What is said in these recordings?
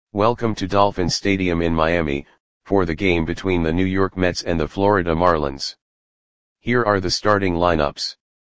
Welcome to Dolphin Stadium in Miami, for the game between the New York Mets and the Florida Marlins. Here are the starting lineups.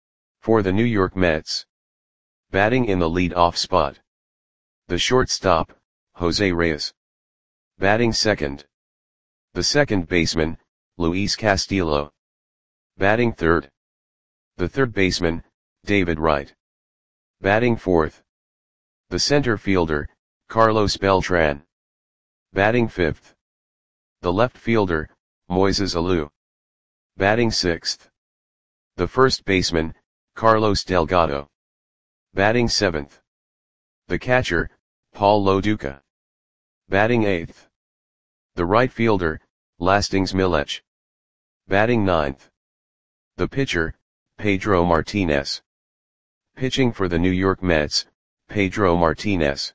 For the New York Mets. Batting in the lead-off spot. The shortstop, Jose Reyes. Batting second. The second baseman, Luis Castillo. Batting third. The third baseman, David Wright. Batting fourth. The center fielder, Carlos Beltran. Batting fifth. The left fielder, Moises Alou. Batting sixth. The first baseman, Carlos Delgado. Batting seventh. The catcher, Paul Lo Duca. Batting eighth. The right fielder, Lastings Milech. Batting ninth. The pitcher, Pedro Martinez. Pitching for the New York Mets, Pedro Martinez.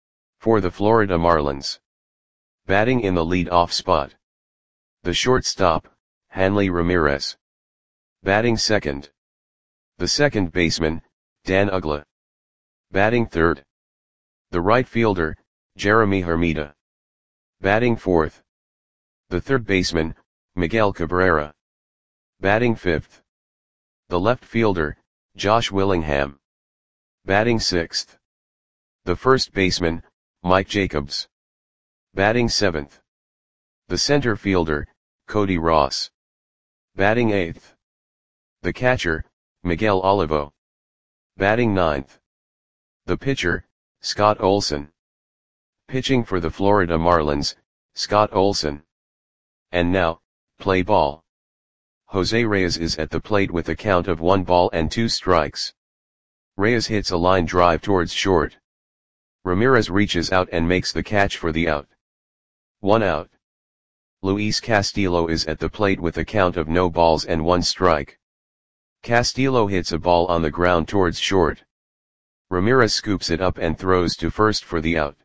For the Florida Marlins. Batting in the lead-off spot. The shortstop, Hanley Ramirez. Batting second. The second baseman, Dan Uggla. Batting third. The right fielder, Jeremy Hermida. Batting fourth. The third baseman, Miguel Cabrera. Batting fifth. The left fielder, Josh Willingham. Batting sixth. The first baseman, Mike Jacobs. Batting seventh. The center fielder, Cody Ross. Batting eighth. The catcher, Miguel Olivo. Batting ninth. The pitcher, Scott Olson. Pitching for the Florida Marlins, Scott Olson. And now, play ball. Jose Reyes is at the plate with a count of 1 ball and 2 strikes. Reyes hits a line drive towards short. Ramirez reaches out and makes the catch for the out. 1 out. Luis Castillo is at the plate with a count of no balls and 1 strike. Castillo hits a ball on the ground towards short. Ramirez scoops it up and throws to first for the out.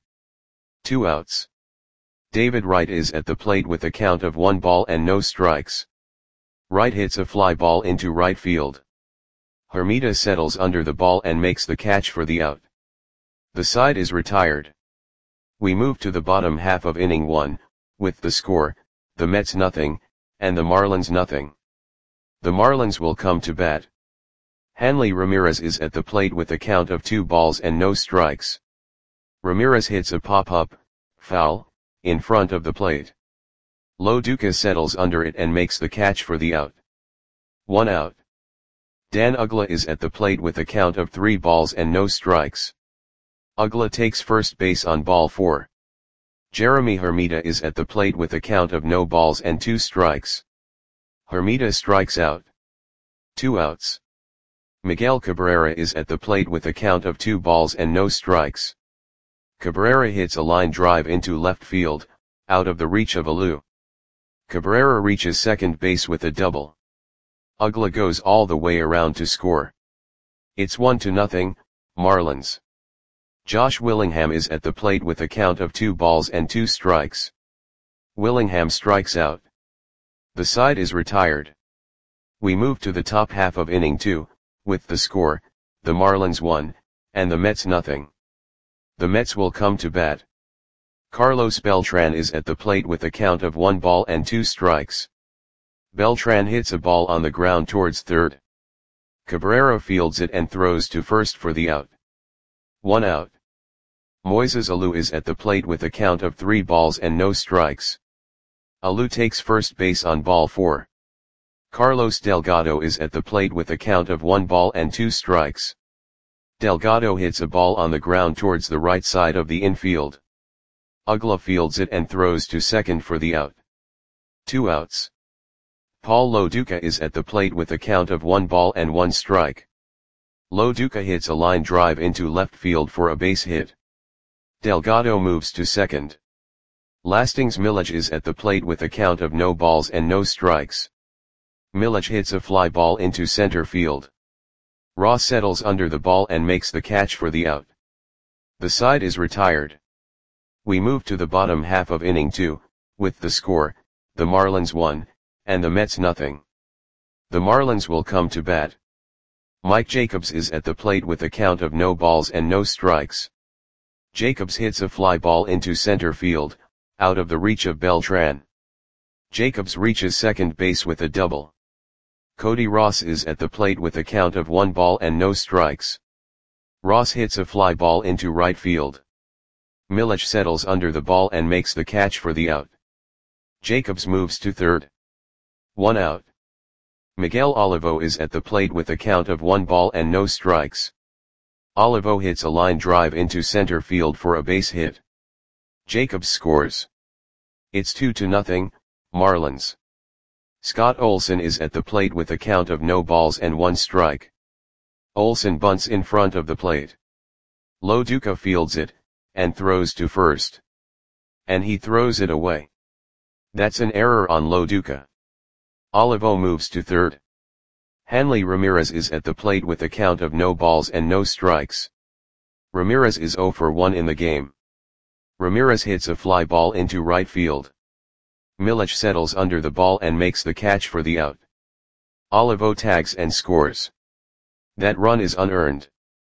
2 outs. David Wright is at the plate with a count of 1 ball and no strikes. Wright hits a fly ball into right field. Hermida settles under the ball and makes the catch for the out. The side is retired. We move to the bottom half of inning 1, with the score, the Mets nothing, and the Marlins nothing. The Marlins will come to bat. Hanley Ramirez is at the plate with a count of 2 balls and no strikes. Ramirez hits a pop-up, foul, in front of the plate. Lo Duca settles under it and makes the catch for the out. 1 out. Dan Uggla is at the plate with a count of 3 balls and no strikes. Uggla takes first base on ball 4. Jeremy Hermida is at the plate with a count of no balls and 2 strikes. Hermida strikes out. 2 outs. Miguel Cabrera is at the plate with a count of 2 balls and no strikes. Cabrera hits a line drive into left field, out of the reach of Alou. Cabrera reaches second base with a double. Uggla goes all the way around to score. It's 1-0, Marlins. Josh Willingham is at the plate with a count of 2 balls and 2 strikes. Willingham strikes out. The side is retired. We move to the top half of inning 2, with the score, the Marlins 1, and the Mets nothing. The Mets will come to bat. Carlos Beltran is at the plate with a count of 1 ball and 2 strikes. Beltran hits a ball on the ground towards third. Cabrera fields it and throws to first for the out. 1 out. Moises Alou is at the plate with a count of 3 balls and no strikes. Alou takes first base on ball 4. Carlos Delgado is at the plate with a count of 1 ball and 2 strikes. Delgado hits a ball on the ground towards the right side of the infield. Uggla fields it and throws to second for the out. 2 outs. Paul Lo Duca is at the plate with a count of 1 ball and 1 strike. Lo Duca hits a line drive into left field for a base hit. Delgado moves to second. Lastings Milech is at the plate with a count of no balls and no strikes. Milech hits a fly ball into center field. Ross settles under the ball and makes the catch for the out. The side is retired. We move to the bottom half of inning 2, with the score, the Marlins 1, and the Mets nothing. The Marlins will come to bat. Mike Jacobs is at the plate with a count of no balls and no strikes. Jacobs hits a fly ball into center field, out of the reach of Beltran. Jacobs reaches second base with a double. Cody Ross is at the plate with a count of 1 ball and no strikes. Ross hits a fly ball into right field. Milich settles under the ball and makes the catch for the out. Jacobs moves to third. 1 out. Miguel Olivo is at the plate with a count of 1 ball and no strikes. Olivo hits a line drive into center field for a base hit. Jacobs scores. It's 2-0, Marlins. Scott Olson is at the plate with a count of no balls and 1 strike. Olson bunts in front of the plate. Lo Duca fields it, and throws to first. And he throws it away. That's an error on Lo Duca. Olivo moves to third. Hanley Ramirez is at the plate with a count of no balls and no strikes. Ramirez is 0 for 1 in the game. Ramirez hits a fly ball into right field. Milich settles under the ball and makes the catch for the out. Olivo tags and scores. That run is unearned.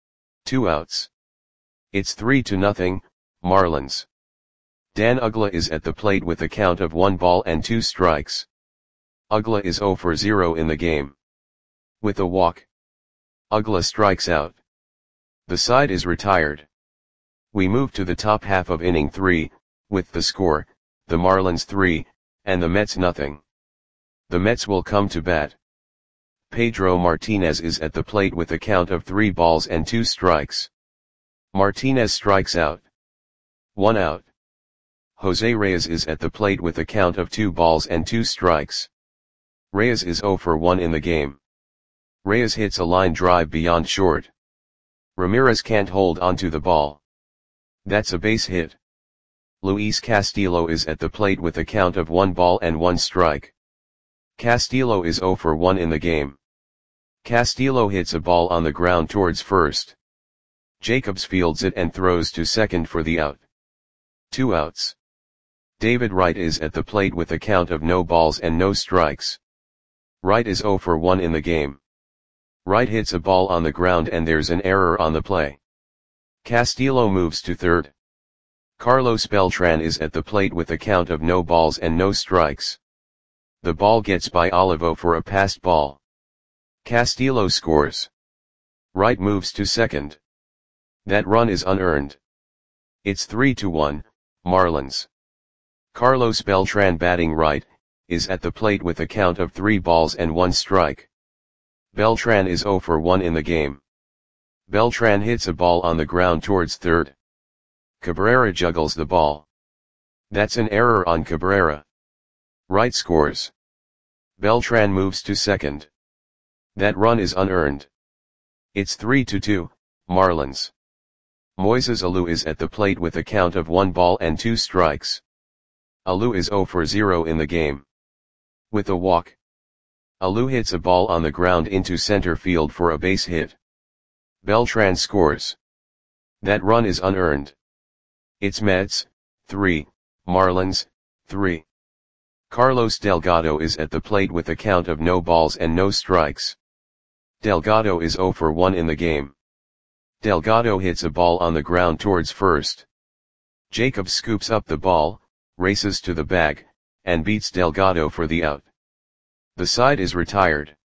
2 outs. It's 3-0, Marlins. Dan Uggla is at the plate with a count of 1 ball and 2 strikes. Uggla is 0 for 0 in the game. With a walk, Uggla strikes out. The side is retired. We move to the top half of inning 3, with the score, the Marlins 3, and the Mets nothing. The Mets will come to bat. Pedro Martinez is at the plate with a count of 3 balls and 2 strikes. Martinez strikes out. 1 out. Jose Reyes is at the plate with a count of 2 balls and 2 strikes. Reyes is 0 for 1 in the game. Reyes hits a line drive beyond short. Ramirez can't hold onto the ball. That's a base hit. Luis Castillo is at the plate with a count of 1 ball and 1 strike. Castillo is 0 for 1 in the game. Castillo hits a ball on the ground towards first. Jacobs fields it and throws to second for the out. 2 outs. David Wright is at the plate with a count of no balls and no strikes. Wright is 0 for 1 in the game. Wright hits a ball on the ground and there's an error on the play. Castillo moves to third. Carlos Beltran is at the plate with a count of no balls and no strikes. The ball gets by Olivo for a passed ball. Castillo scores. Wright moves to second. That run is unearned. It's 3-1, Marlins. Carlos Beltran batting right, is at the plate with a count of 3 balls and 1 strike. Beltran is 0 for 1 in the game. Beltran hits a ball on the ground towards third. Cabrera juggles the ball. That's an error on Cabrera. Wright scores. Beltran moves to second. That run is unearned. It's 3-2, Marlins. Moises Alou is at the plate with a count of 1 ball and 2 strikes. Alou is 0 for 0 in the game. With a walk, Alou hits a ball on the ground into center field for a base hit. Beltran scores. That run is unearned. It's Mets, 3, Marlins, 3. Carlos Delgado is at the plate with a count of no balls and no strikes. Delgado is 0 for 1 in the game. Delgado hits a ball on the ground towards first. Jacobs scoops up the ball, races to the bag, and beats Delgado for the out. The side is retired.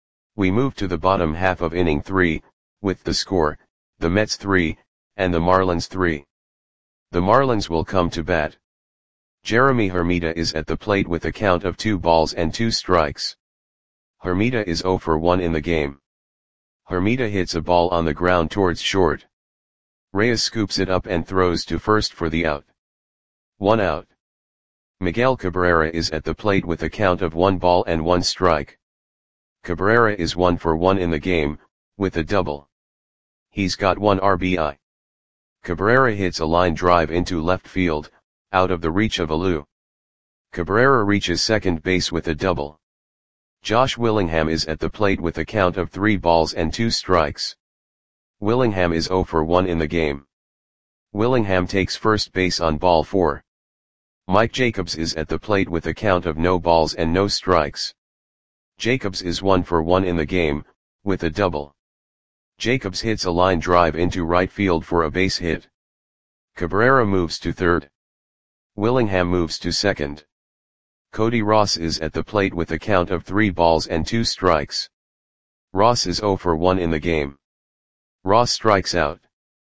We move to the bottom half of inning 3, with the score, the Mets 3, and the Marlins 3. The Marlins will come to bat. Jeremy Hermida is at the plate with a count of 2 balls and 2 strikes. Hermida is 0 for 1 in the game. Hermida hits a ball on the ground towards short. Reyes scoops it up and throws to first for the out. 1 out. Miguel Cabrera is at the plate with a count of 1 ball and 1 strike. Cabrera is 1 for 1 in the game, with a double. He's got 1 RBI. Cabrera hits a line drive into left field, out of the reach of Alou. Cabrera reaches second base with a double. Josh Willingham is at the plate with a count of 3 balls and 2 strikes. Willingham is 0 for 1 in the game. Willingham takes first base on ball 4. Mike Jacobs is at the plate with a count of no balls and no strikes. Jacobs is 1 for 1 in the game, with a double. Jacobs hits a line drive into right field for a base hit. Cabrera moves to third. Willingham moves to second. Cody Ross is at the plate with a count of 3 balls and 2 strikes. Ross is 0 for 1 in the game. Ross strikes out.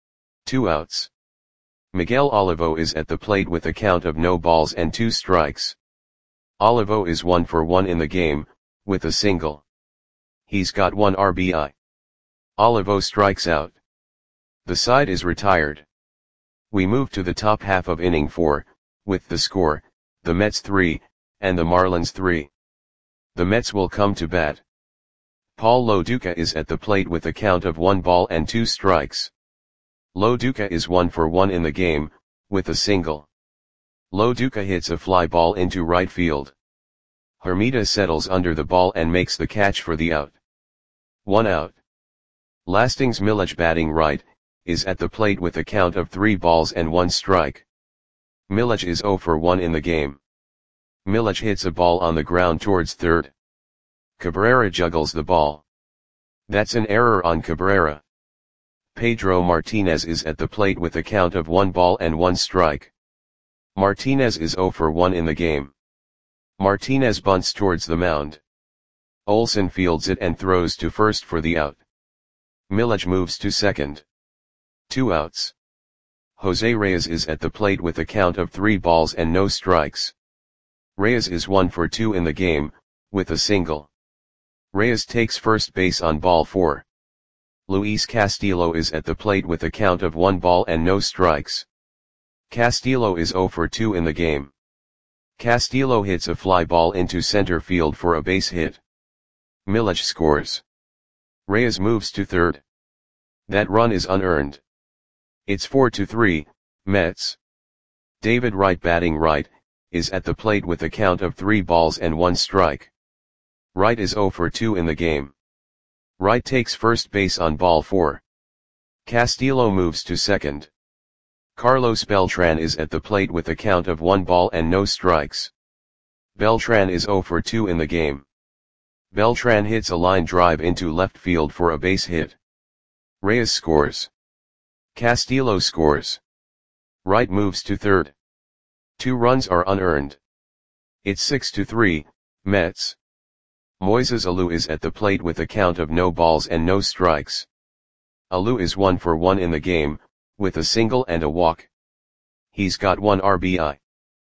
2 outs. Miguel Olivo is at the plate with a count of no balls and 2 strikes. Olivo is 1 for 1 in the game, with a single. He's got 1 RBI. Olivo strikes out. The side is retired. We move to the top half of inning 4, with the score, the Mets 3, and the Marlins 3. The Mets will come to bat. Paul Lo Duca is at the plate with a count of 1 ball and 2 strikes. Lo Duca is 1 for 1 in the game, with a single. Lo Duca hits a fly ball into right field. Hermida settles under the ball and makes the catch for the out. 1 out. Lastings Milledge, batting right, is at the plate with a count of 3 balls and 1 strike. Milledge is 0 for 1 in the game. Milledge hits a ball on the ground towards third. Cabrera juggles the ball. That's an error on Cabrera. Pedro Martinez is at the plate with a count of 1 ball and 1 strike. Martinez is 0 for 1 in the game. Martinez bunts towards the mound. Olson fields it and throws to first for the out. Milledge moves to second. 2 outs. Jose Reyes is at the plate with a count of 3 balls and no strikes. Reyes is 1 for 2 in the game, with a single. Reyes takes first base on ball 4. Luis Castillo is at the plate with a count of 1 ball and no strikes. Castillo is 0 for 2 in the game. Castillo hits a fly ball into center field for a base hit. Milledge scores. Reyes moves to third. That run is unearned. It's 4-3, Mets. David Wright, batting right, is at the plate with a count of 3 balls and 1 strike. Wright is 0 for 2 in the game. Wright takes first base on ball 4. Castillo moves to second. Carlos Beltran is at the plate with a count of 1 ball and no strikes. Beltran is 0 for 2 in the game. Beltran hits a line drive into left field for a base hit. Reyes scores. Castillo scores. Wright moves to third. 2 runs are unearned. It's 6-3, Mets. Moises Alou is at the plate with a count of no balls and no strikes. Alou is 1 for 1 in the game, with a single and a walk. He's got 1 RBI.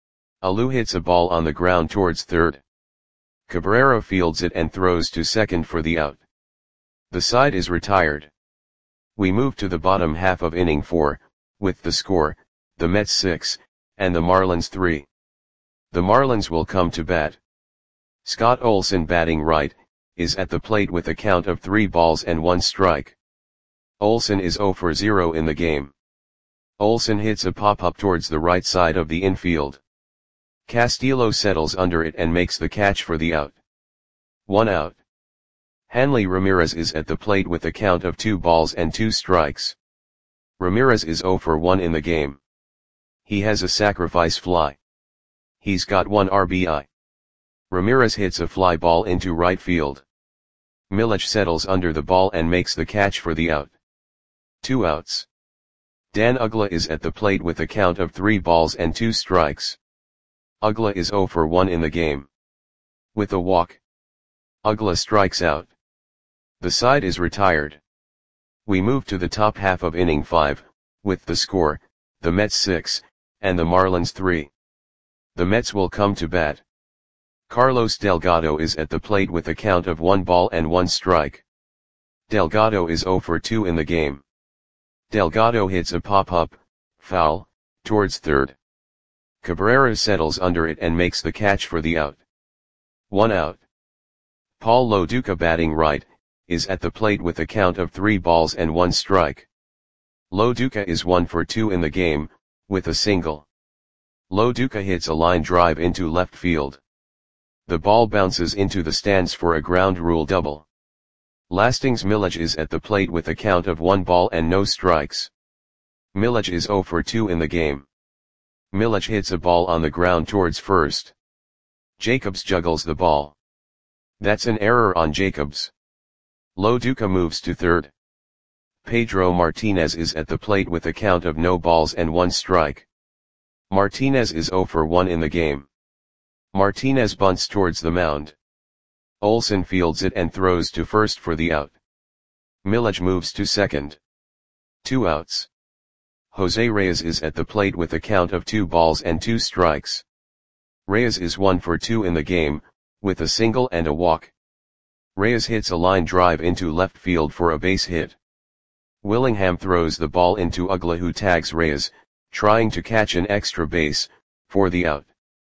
Alou hits a ball on the ground towards third. Cabrera fields it and throws to second for the out. The side is retired. We move to the bottom half of inning 4, with the score, the Mets 6, and the Marlins 3. The Marlins will come to bat. Scott Olson, batting right, is at the plate with a count of 3 balls and 1 strike. Olson is 0 for 0 in the game. Olson hits a pop-up towards the right side of the infield. Castillo settles under it and makes the catch for the out. 1 out. Hanley Ramirez is at the plate with a count of 2 balls and 2 strikes. Ramirez is 0 for 1 in the game. He has a sacrifice fly. He's got 1 RBI. Ramirez hits a fly ball into right field. Milledge settles under the ball and makes the catch for the out. 2 outs. Dan Uggla is at the plate with a count of 3 balls and 2 strikes. Uggla is 0 for 1 in the game. With a walk. Uggla strikes out. The side is retired. We move to the top half of inning 5, with the score, the Mets 6, and the Marlins 3. The Mets will come to bat. Carlos Delgado is at the plate with a count of 1 ball and 1 strike. Delgado is 0 for 2 in the game. Delgado hits a pop-up, foul, towards third. Cabrera settles under it and makes the catch for the out. 1 out. Paul Lo Duca, batting right, is at the plate with a count of 3 balls and 1 strike. Lo Duca is 1 for 2 in the game, with a single. Lo Duca hits a line drive into left field. The ball bounces into the stands for a ground rule double. Lastings Milledge is at the plate with a count of 1 ball and no strikes. Milledge is 0 for 2 in the game. Milledge hits a ball on the ground towards first. Jacobs juggles the ball. That's an error on Jacobs. Lo Duca moves to third. Pedro Martinez is at the plate with a count of no balls and 1 strike. Martinez is 0 for 1 in the game. Martinez bunts towards the mound. Olson fields it and throws to first for the out. Milledge moves to second. 2 outs. Jose Reyes is at the plate with a count of 2 balls and 2 strikes. Reyes is 1 for 2 in the game, with a single and a walk. Reyes hits a line drive into left field for a base hit. Willingham throws the ball into Uggla, who tags Reyes, trying to catch an extra base, for the out.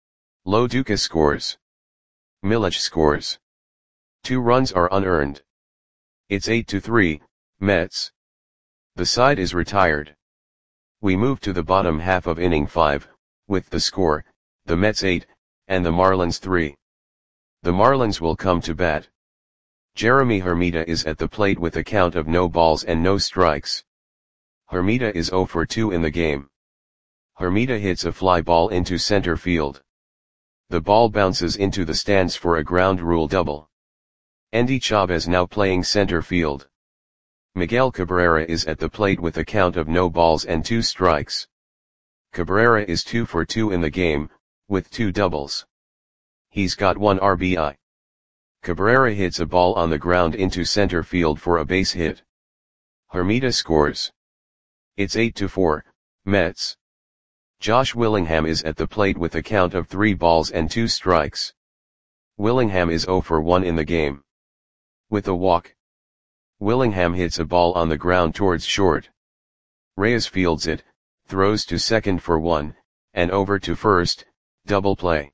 Loduca scores. Milledge scores. 2 runs are unearned. It's 8-3, Mets. The side is retired. We move to the bottom half of inning 5, with the score, the Mets 8, and the Marlins 3. The Marlins will come to bat. Jeremy Hermida is at the plate with a count of no balls and no strikes. Hermida is 0 for 2 in the game. Hermida hits a fly ball into center field. The ball bounces into the stands for a ground rule double. Endy Chavez now playing center field. Miguel Cabrera is at the plate with a count of no balls and 2 strikes. Cabrera is 2 for 2 in the game, with 2 doubles. He's got 1 RBI. Cabrera hits a ball on the ground into center field for a base hit. Hermida scores. It's 8-4, Mets. Josh Willingham is at the plate with a count of 3 balls and 2 strikes. Willingham is 0 for 1 in the game. With a walk. Willingham hits a ball on the ground towards short. Reyes fields it, throws to second for 1, and over to first, double play.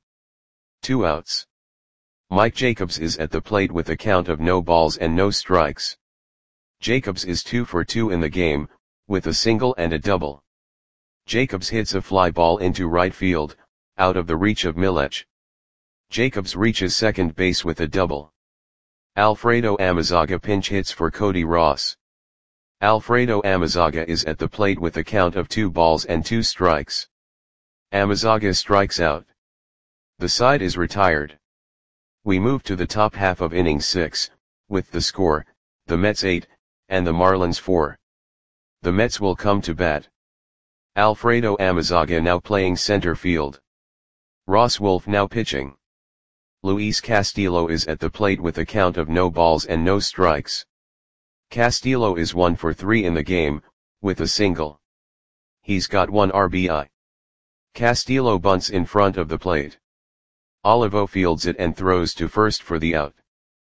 2 outs. Mike Jacobs is at the plate with a count of no balls and no strikes. Jacobs is 2 for 2 in the game, with a single and a double. Jacobs hits a fly ball into right field, out of the reach of Milledge. Jacobs reaches second base with a double. Alfredo Amezaga pinch hits for Cody Ross. Alfredo Amezaga is at the plate with a count of 2 balls and 2 strikes. Amezaga strikes out. The side is retired. We move to the top half of inning 6, with the score, the Mets 8, and the Marlins 4. The Mets will come to bat. Alfredo Amezaga now playing center field. Ross Wolf now pitching. Luis Castillo is at the plate with a count of no balls and no strikes. Castillo is 1 for 3 in the game, with a single. He's got 1 RBI. Castillo bunts in front of the plate. Olivo fields it and throws to first for the out.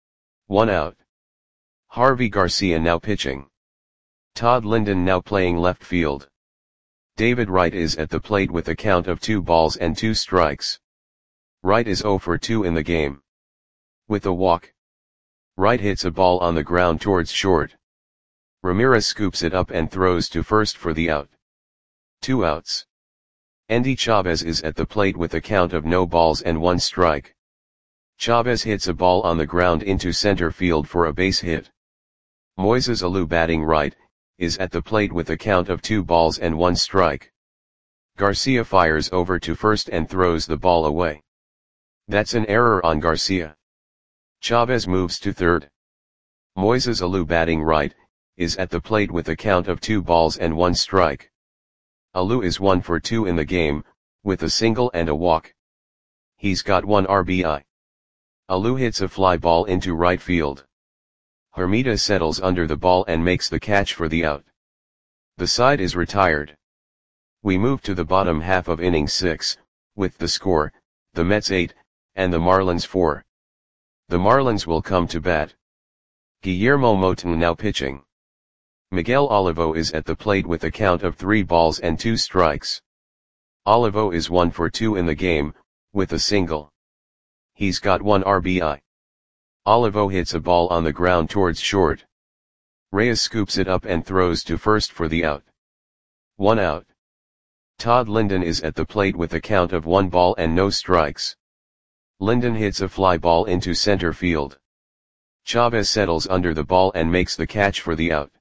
1 out. Harvey Garcia now pitching. Todd Linden now playing left field. David Wright is at the plate with a count of 2 balls and 2 strikes. Wright is 0 for 2 in the game. With a walk. Wright hits a ball on the ground towards short. Ramirez scoops it up and throws to first for the out. 2 outs. Endy Chavez is at the plate with a count of no balls and 1 strike. Chavez hits a ball on the ground into center field for a base hit. Moises Alou batting right, is at the plate with a count of 2 balls and 1 strike. Garcia fires over to first and throws the ball away. That's an error on Garcia. Chavez moves to third. Moises Alou batting right, is at the plate with a count of 2 balls and 1 strike. Alou is 1 for 2 in the game, with a single and a walk. He's got 1 RBI. Alou hits a fly ball into right field. Hermida settles under the ball and makes the catch for the out. The side is retired. We move to the bottom half of inning 6, with the score, the Mets 8, and the Marlins 4. The Marlins will come to bat. Guillermo Moton now pitching. Miguel Olivo is at the plate with a count of 3 balls and 2 strikes. Olivo is 1 for 2 in the game, with a single. He's got 1 RBI. Olivo hits a ball on the ground towards short. Reyes scoops it up and throws to first for the out. 1 out. Todd Linden is at the plate with a count of 1 ball and no strikes. Linden hits a fly ball into center field. Chavez settles under the ball and makes the catch for the out.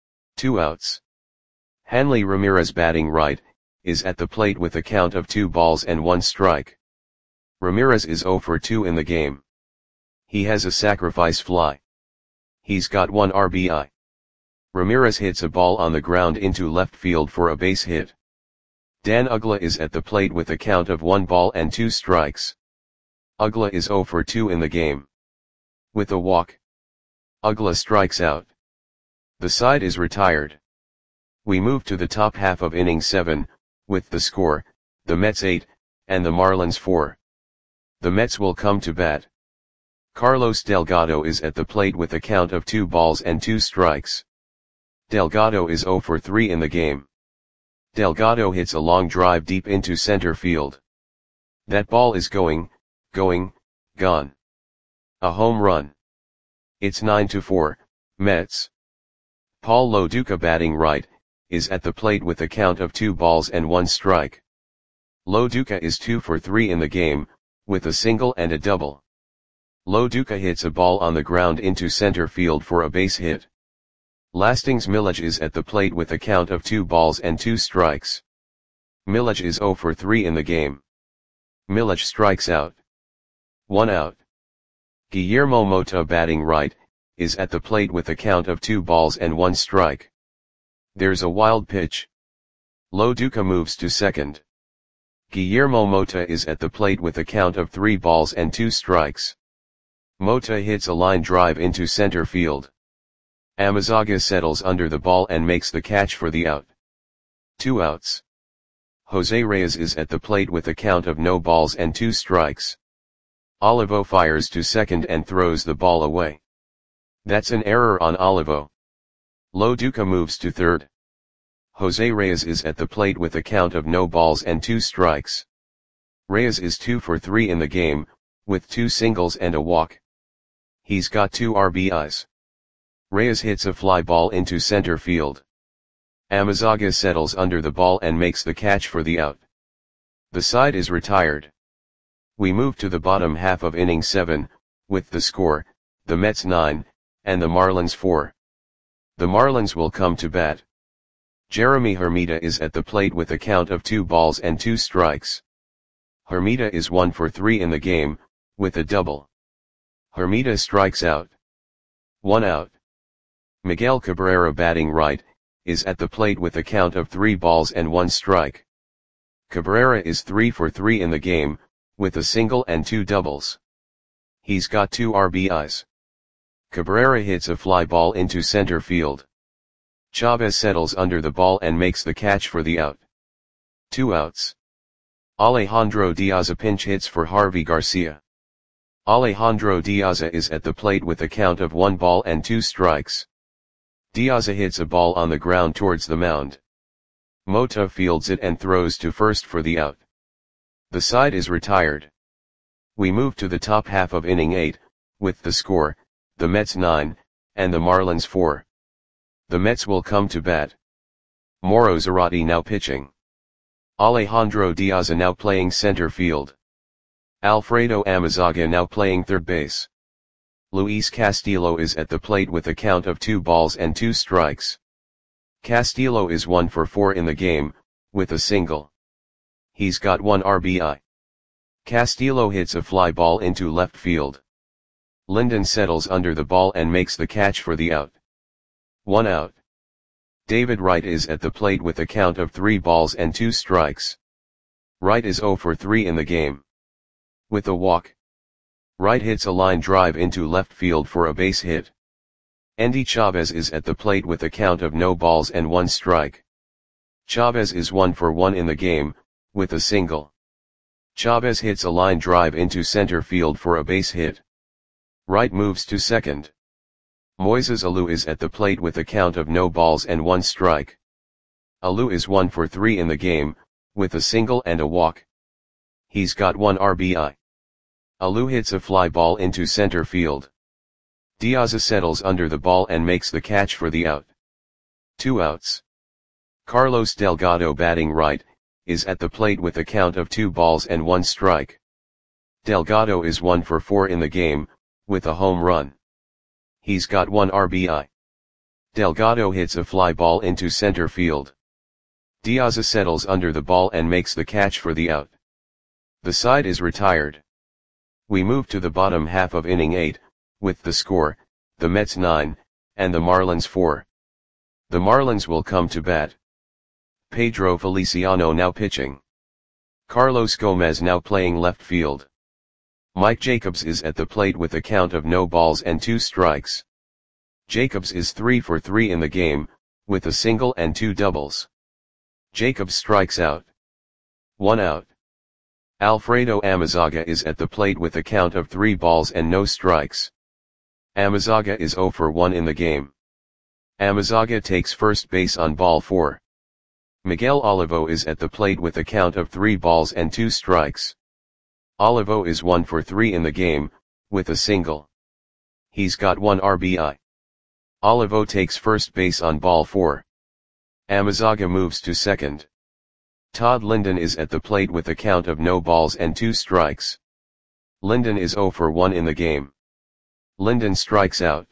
2 outs. Hanley Ramirez batting right, is at the plate with a count of 2 balls and 1 strike. Ramirez is 0 for 2 in the game. He has a sacrifice fly. He's got 1 RBI. Ramirez hits a ball on the ground into left field for a base hit. Dan Uggla is at the plate with a count of 1 ball and 2 strikes. Uggla is 0 for 2 in the game. With a walk, Uggla strikes out. The side is retired. We move to the top half of inning 7, with the score, the Mets 8, and the Marlins 4. The Mets will come to bat. Carlos Delgado is at the plate with a count of 2 balls and 2 strikes. Delgado is 0 for 3 in the game. Delgado hits a long drive deep into center field. That ball is gone. A home run. It's 9-4, Mets. Paul Lo Duca, batting right, is at the plate with a count of 2 balls and 1 strike. Lo Duca is 2 for 3 in the game, with a single and a double. Lo Duca hits a ball on the ground into center field for a base hit. Lastings Milledge is at the plate with a count of 2 balls and 2 strikes. Milledge is 0 for 3 in the game. Milledge strikes out. 1 out. Guillermo Mota, batting right, is at the plate with a count of 2 balls and 1 strike. There's a wild pitch. Lo Duca moves to second. Guillermo Mota is at the plate with a count of 3 balls and 2 strikes. Mota hits a line drive into center field. Amezaga settles under the ball and makes the catch for the out. 2 outs. Jose Reyes is at the plate with a count of no balls and 2 strikes. Olivo fires to second and throws the ball away. That's an error on Olivo. Lo Duca moves to third. Jose Reyes is at the plate with a count of no balls and 2 strikes. Reyes is 2 for 3 in the game, with 2 singles and a walk. He's got 2 RBIs. Reyes hits a fly ball into center field. Amezaga settles under the ball and makes the catch for the out. The side is retired. We move to the bottom half of inning 7, with the score, the Mets 9, and the Marlins 4. The Marlins will come to bat. Jeremy Hermida is at the plate with a count of 2 balls and 2 strikes. Hermida is 1 for 3 in the game, with a double. Hermida strikes out. 1 out. Miguel Cabrera, batting right, is at the plate with a count of 3 balls and 1 strike. Cabrera is 3 for 3 in the game, with a single and 2 doubles. He's got 2 RBIs. Cabrera hits a fly ball into center field. Chavez settles under the ball and makes the catch for the out. 2 outs. Alejandro Diaz pinch hits for Harvey Garcia. Alejandro Diaz is at the plate with a count of 1 ball and 2 strikes. Diaz hits a ball on the ground towards the mound. Mota fields it and throws to first for the out. The side is retired. We move to the top half of inning 8, with the score, the Mets 9, and the Marlins 4. The Mets will come to bat. Mauro Zarate now pitching. Alejandro Diaz now playing center field. Alfredo Amezaga now playing third base. Luis Castillo is at the plate with a count of 2 balls and 2 strikes. Castillo is 1 for 4 in the game, with a single. He's got 1 RBI. Castillo hits a fly ball into left field. Linden settles under the ball and makes the catch for the out. 1 out. David Wright is at the plate with a count of 3 balls and 2 strikes. Wright is 0 for 3 in the game. With a walk, Wright hits a line drive into left field for a base hit. Endy Chavez is at the plate with a count of no balls and 1 strike. Chavez is 1 for 1 in the game, with a single. Chavez hits a line drive into center field for a base hit. Wright moves to second. Moises Alou is at the plate with a count of no balls and 1 strike. Alou is 1 for 3 in the game, with a single and a walk. He's got 1 RBI. Alou hits a fly ball into center field. Diaz settles under the ball and makes the catch for the out. 2 outs. Carlos Delgado, batting right, is at the plate with a count of 2 balls and 1 strike. Delgado is 1 for 4 in the game, with a home run. He's got 1 RBI. Delgado hits a fly ball into center field. Diaz settles under the ball and makes the catch for the out. The side is retired. We move to the bottom half of inning 8, with the score, the Mets 9, and the Marlins 4. The Marlins will come to bat. Pedro Feliciano now pitching. Carlos Gomez now playing left field. Mike Jacobs is at the plate with a count of no balls and 2 strikes. Jacobs is 3 for 3 in the game, with a single and 2 doubles. Jacobs strikes out. 1 out. Alfredo Amezaga is at the plate with a count of 3 balls and no strikes. Amezaga is 0 for 1 in the game. Amezaga takes first base on ball 4. Miguel Olivo is at the plate with a count of 3 balls and 2 strikes. Olivo is 1 for 3 in the game, with a single. He's got 1 RBI. Olivo takes first base on ball 4. Amezaga moves to second. Todd Linden is at the plate with a count of no balls and 2 strikes. Linden is 0 for 1 in the game. Linden strikes out.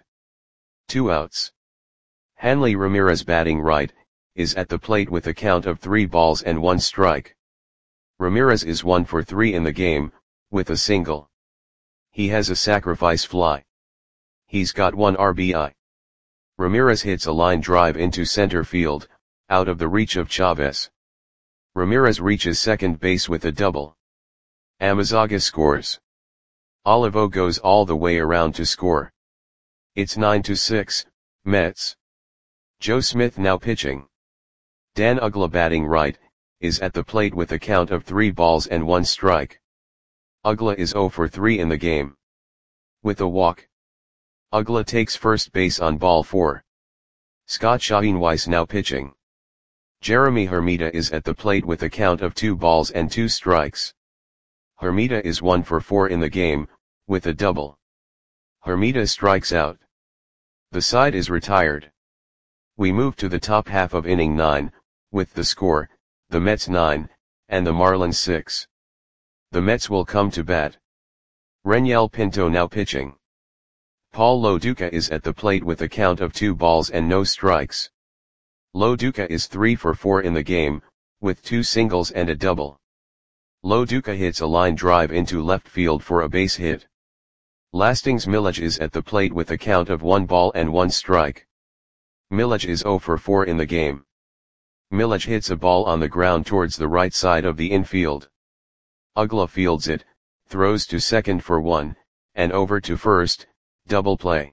2 outs. Hanley Ramirez batting right, is at the plate with a count of 3 balls and 1 strike. Ramirez is 1 for 3 in the game, with a single. He has a sacrifice fly. He's got 1 RBI. Ramirez hits a line drive into center field, out of the reach of Chavez. Ramirez reaches second base with a double. Amezaga scores. Olivo goes all the way around to score. It's 9-6, Mets. Joe Smith now pitching. Dan Uggla batting right, is at the plate with a count of 3 balls and 1 strike. Uggla is 0 for 3 in the game. With a walk. Uggla takes first base on ball 4. Scott Schoenweis now pitching. Jeremy Hermida is at the plate with a count of 2 balls and 2 strikes. Hermida is 1 for 4 in the game, with a double. Hermida strikes out. The side is retired. We move to the top half of inning 9, with the score, the Mets 9, and the Marlins 6. The Mets will come to bat. Reniel Pinto now pitching. Paul Lo Duca is at the plate with a count of 2 balls and no strikes. Lo Duca is 3 for 4 in the game, with 2 singles and a double. Lo Duca hits a line drive into left field for a base hit. Lastings Milledge is at the plate with a count of 1 ball and 1 strike. Milledge is 0 for 4 in the game. Milledge hits a ball on the ground towards the right side of the infield. Uggla fields it, throws to second for 1, and over to first, double play.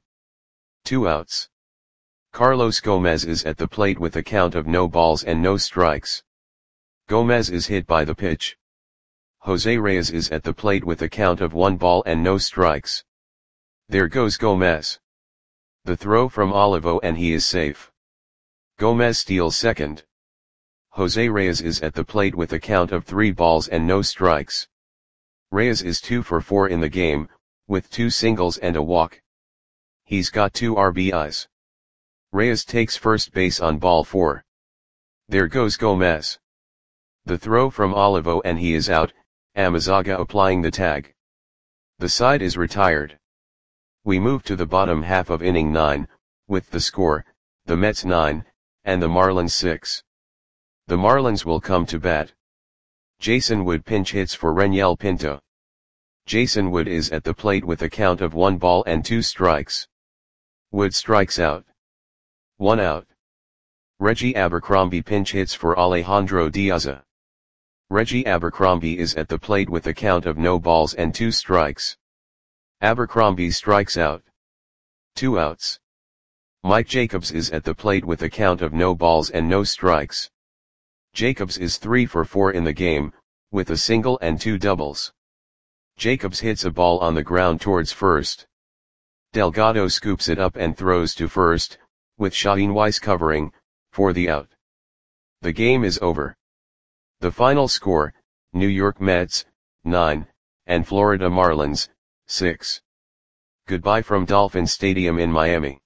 2 outs. Carlos Gomez is at the plate with a count of no balls and no strikes. Gomez is hit by the pitch. Jose Reyes is at the plate with a count of 1 ball and no strikes. There goes Gomez. The throw from Olivo and he is safe. Gomez steals second. Jose Reyes is at the plate with a count of 3 balls and no strikes. Reyes is 2 for 4 in the game, with 2 singles and a walk. He's got 2 RBIs. Reyes takes first base on ball 4. There goes Gomez. The throw from Olivo and he is out, Amezaga applying the tag. The side is retired. We move to the bottom half of inning 9, with the score, the Mets 9, and the Marlins 6. The Marlins will come to bat. Jason Wood pinch hits for Reniel Pinto. Jason Wood is at the plate with a count of 1 ball and 2 strikes. Wood strikes out. 1 out. Reggie Abercrombie pinch hits for Alejandro Diaza. Reggie Abercrombie is at the plate with a count of no balls and 2 strikes. Abercrombie strikes out. 2 outs. Mike Jacobs is at the plate with a count of no balls and no strikes. Jacobs is 3 for 4 in the game, with a single and 2 doubles. Jacobs hits a ball on the ground towards first. Delgado scoops it up and throws to first, with Schoenweis covering, for the out. The game is over. The final score, New York Mets, 9, and Florida Marlins, 6. Goodbye from Dolphin Stadium in Miami.